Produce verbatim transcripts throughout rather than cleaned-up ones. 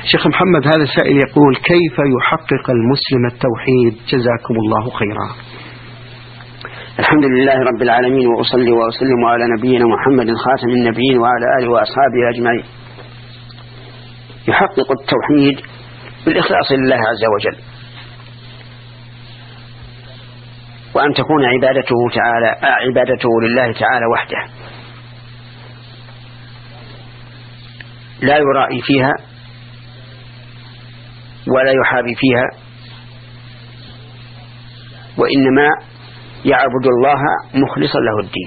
شيخ محمد، هذا سائل يقول: كيف يحقق المسلم التوحيد؟ جزاكم الله خيرا. الحمد لله رب العالمين، وأصلي وأسلم على نبينا محمد خاتم النبيين وعلى آله وأصحابه أجمعين. يحقق التوحيد بالإخلاص لله عز وجل، وأن تكون عبادته تعالى عبادته لله تعالى وحده، لا يرائي فيها ولا يحابي فيها، وإنما يعبد الله مخلصا له الدين.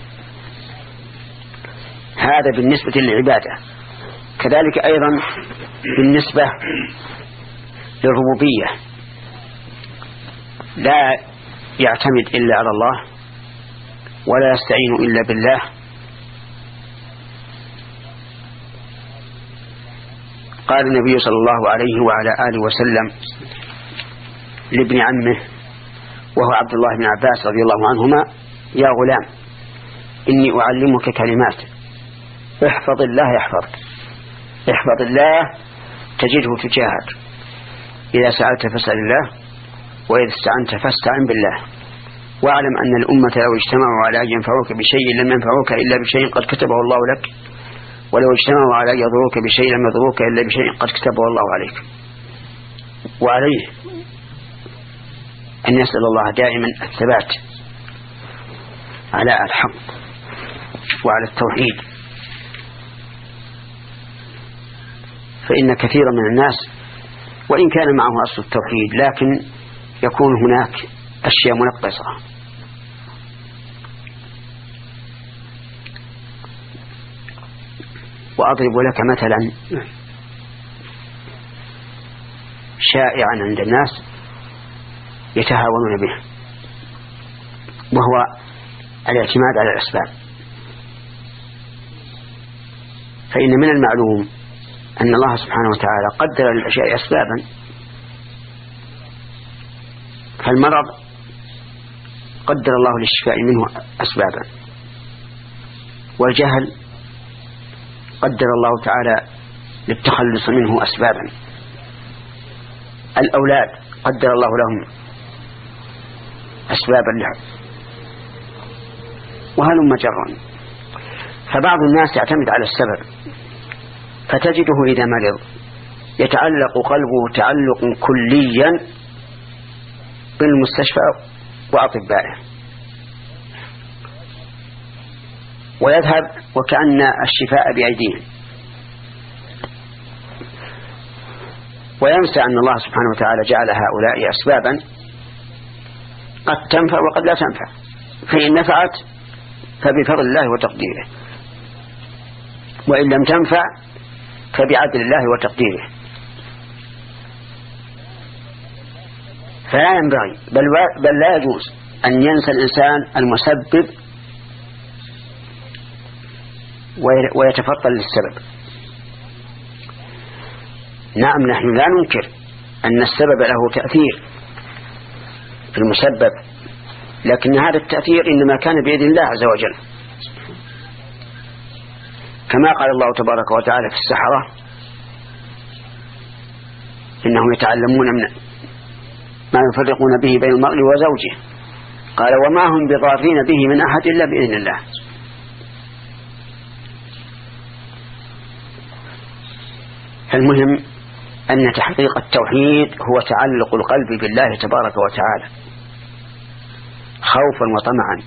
هذا بالنسبة للعبادة. كذلك أيضا بالنسبة للربوبية، لا يعتمد إلا على الله ولا يستعين إلا بالله، قال النبي صلى الله عليه وعلى آله وسلم لابن عمه وهو عبد الله بن عباس رضي الله عنهما: يا غلام، إني أعلمك كلمات، احفظ الله يحفظك، احفظ الله تجده تجاهك، إذا سألت فاسأل الله، وإذا استعنت فاستعن بالله، واعلم أن الأمة لو اجتمعوا على أن ينفعوك بشيء لم ينفعوك إلا بشيء قد كتبه الله لك، ولو اجتمعوا على أن يضروك بشيء لم يضروك إلا بشيء قد كتبه الله عليك. وعليه أن يسأل الله دائما الثبات على الحق وعلى التوحيد، فإن كثيرا من الناس وإن كان معه أصل التوحيد لكن يكون هناك أشياء منقصة. وأضرب لك مثلا شائعا عند الناس يتهاونون به، وهو الاعتماد على الأسباب. فإن من المعلوم أن الله سبحانه وتعالى قدر للأشياء أسبابا، فالمرض قدر الله للشفاء منه أسبابا، والجهل قدر الله تعالى للتخلص منه أسبابا، الأولاد قدر الله لهم أسبابا له، وهلم جرا. فبعض الناس يعتمد على السبب، فتجده إذا مرض يتعلق قلبه تعلق كليا بالمستشفى وأطبائه، ويذهب وكأن الشفاء بأيديهم، وينسى أن الله سبحانه وتعالى جعل هؤلاء أسبابا قد تنفع وقد لا تنفع، فإن نفعت فبفضل الله وتقديره، وإن لم تنفع فبعدل الله وتقديره. فلا ينبغي بل, بل لا يجوز أن ينسى الإنسان المسبب ويتفضل للسبب. نعم، نحن لا ننكر أن السبب له تأثير في المسبب، لكن هذا التأثير إنما كان بإذن الله عز وجل، كما قال الله تبارك وتعالى في السحرة: إنهم يتعلمون من ما يفرقون به بين المرء وزوجه، قال: وما هم بضارين به من أحد إلا بإذن الله. المهم أن تحقيق التوحيد هو تعلق القلب بالله تبارك وتعالى خوفا وطمعا،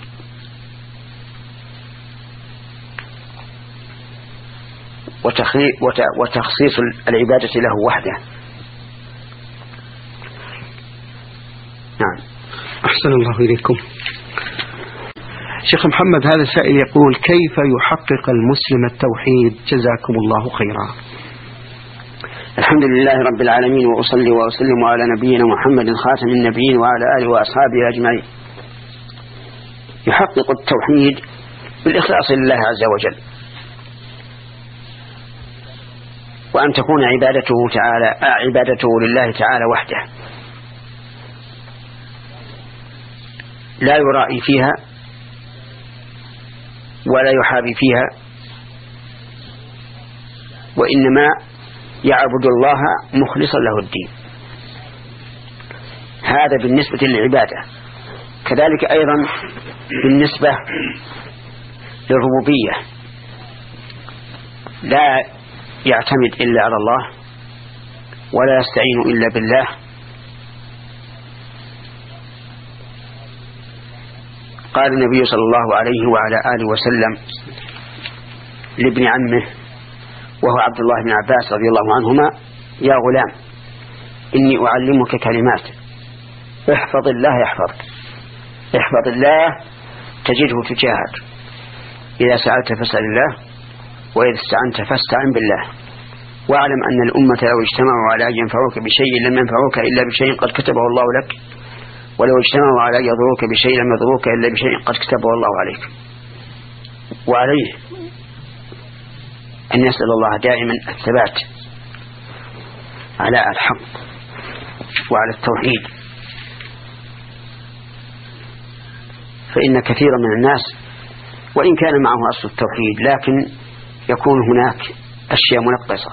وتخصيص العبادة له وحده. نعم. أحسن الله إليكم. شيخ محمد، هذا السائل يقول: كيف يحقق المسلم التوحيد؟ جزاكم الله خيرا. الحمد لله رب العالمين، وأصلي وأسلم على نبينا محمد خاتم النبيين وعلى آله وأصحابه أجمعين. يحقق التوحيد بالإخلاص لله عز وجل، وأن تكون عبادته تعالى عبادته لله تعالى وحده، لا يرائي فيها ولا يحابي فيها، وإنما يعبد الله مخلصا له الدين. هذا بالنسبة للعبادة. كذلك أيضا بالنسبة للربوبية لا يعتمد إلا على الله ولا يستعين إلا بالله، قال النبي صلى الله عليه وعلى آله وسلم لابن عمه وهو عبد الله بن عباس رضي الله عنهما: يا غلام إني أعلمك كلمات احفظ الله يحفظك. احفظ الله تجده تجاهك، إذا سألت فاسأل الله، وإذا استعنت فاستعن بالله. واعلم أن الأمة لو اجتمعوا على أن ينفعوك بشيء لم ينفعوك إلا بشيء قد كتبه الله لك، ولو اجتمعوا على أن يضروك بشيء لم يضروك إلا بشيء قد كتبه الله عليك. وعليه أن يسأل الله دائما الثبات على الحق وعلى التوحيد، فإن كثيرا من الناس وإن كان معه أصل التوحيد لكن يكون هناك أشياء منقصة.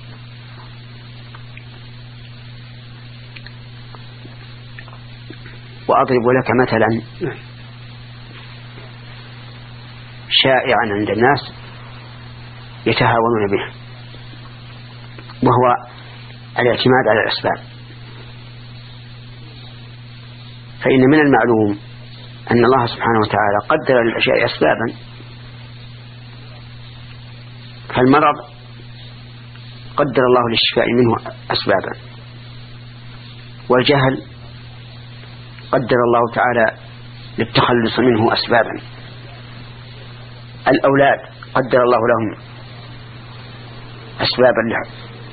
وأضرب لك مثلا شائعا عند الناس يتهاونون به، وهو الاعتماد على الأسباب. فإن من المعلوم أن الله سبحانه وتعالى قدر للأشياء أسبابا، فالمرض قدر الله للشفاء منه أسبابا، والجهل قدر الله تعالى للتخلص منه أسبابا، الأولاد قدر الله لهم أسبابا له،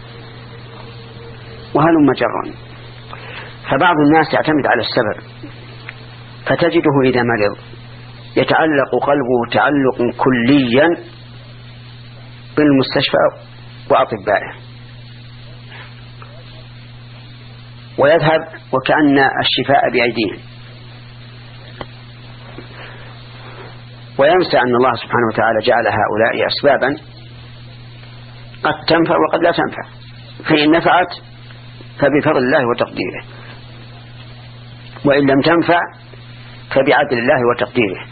وهلم جرا. فبعض الناس يعتمد على السبب، فتجده إذا مرض يتعلق قلبه تعلق كليا بالمستشفى وأطبائه، ويذهب وكأن الشفاء بأيديهم، وينسى أن الله سبحانه وتعالى جعل هؤلاء أسبابا قد تنفع وقد لا تنفع، فإن نفعت فبفضل الله وتقديره، وإن لم تنفع فبعدل الله وتقديره.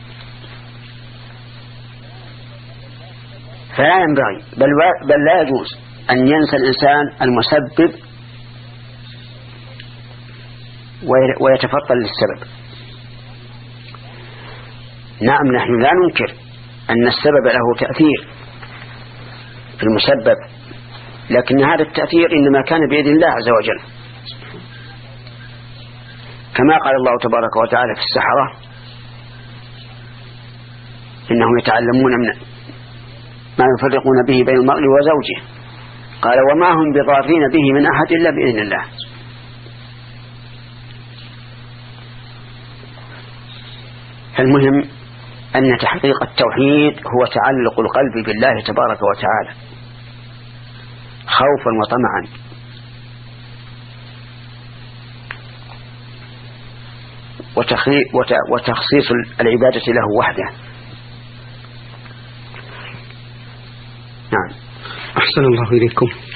فلا ينبغي بل, بل لا يجوز أن ينسى الإنسان المسبب ويتفضل للسبب. نعم، نحن لا ننكر أن السبب له تأثير في المسبب، لكن هذا التأثير إنما كان بإذن الله عز وجل، كما قال الله تبارك وتعالى في السحرة: إنهم يتعلمون من ما يفرقون به بين المرء وزوجه، قال: وما هم بضارين به من أحد إلا بإذن الله. المهم أن تحقيق التوحيد هو تعلق القلب بالله تبارك وتعالى خوفا وطمعا، وتخصيص العبادة له وحده. نعم. أحسن الله إليكم.